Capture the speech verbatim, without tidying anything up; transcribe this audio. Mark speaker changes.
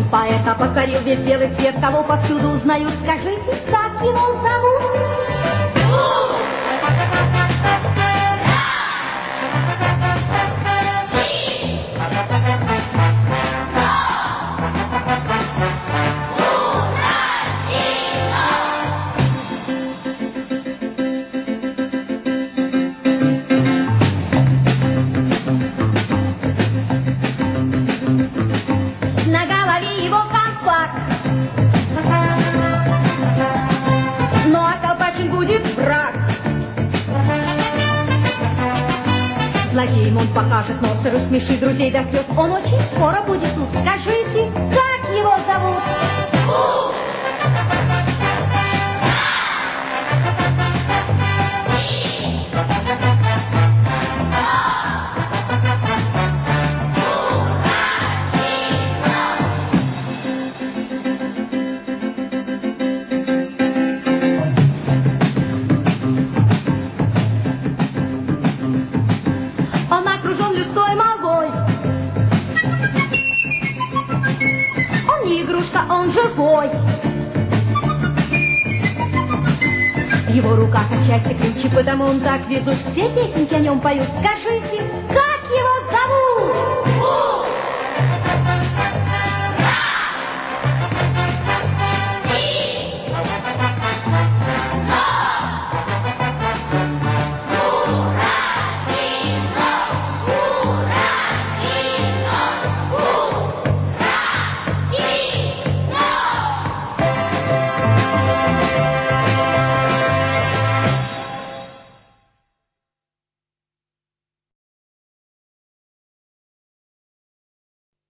Speaker 1: Поэта покорил весь белый свет, кого повсюду узнают. Скажите, как его зовут?
Speaker 2: Злодеем он покажет нос и рассмешит друзей до слез. Он очень скоро будет тут. Скажите, как его зовут?
Speaker 1: Он живой.
Speaker 2: В его руках отчасти ключи, потому он так везут. Все песенки о нем поют. Скажите, как